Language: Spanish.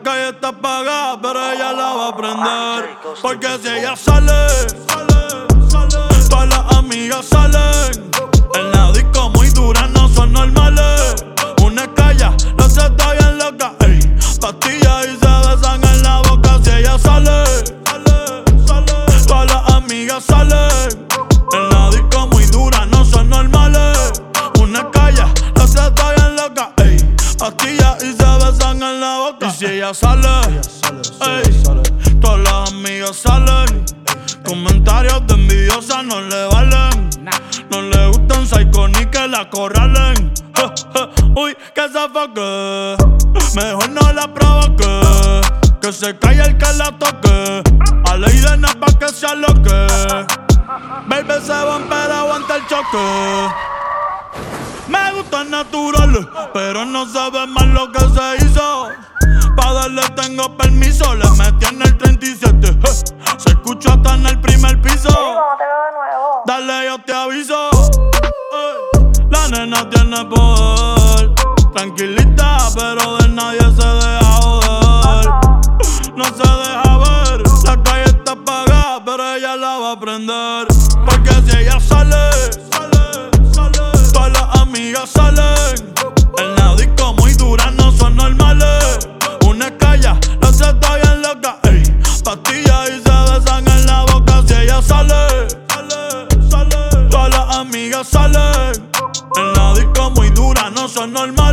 calle está apagada, pero ella la va a prender. Porque si ella sale, todas las amigas salen. En la disco muy dura, no son normales. Una calla, la se está bien loca, ey. Pastillas y se besan en la boca. Si ella sale, todas las amigas salen. En la disco muy dura, no son normales. Una calla, la se está bien loca, ey. Pastillas y se besan en la boca. Y si ella sale, ey, todas las amigas salen. Comentarios de envidiosa no le valen. No le gustan psycho ni que la acorralen. Uy, que se foque, mejor no la provoque. Que se calle el que la toque. A ley de nada pa' que se aloque. Baby se van pero aguanta el choque. Me gustan naturales, pero no sabe más lo que se hizo. Pa' darle tengo permiso, le metí en el 37. Se escucha hasta en el primer piso. No te veo de nuevo. Dale, yo te aviso. La nena tiene poder. Tranquilita, pero de nadie se deja joder. No se deja ver. La calle está apagada, pero ella la va a prender. Porque si ella sale, todas las amigas salen. En la disco muy dura, no son normales. Una calla, la se está bien loca, ey. Pastillas y se besan en la boca. Si ella sale, todas las amigas salen. En la disco muy dura, no son normales.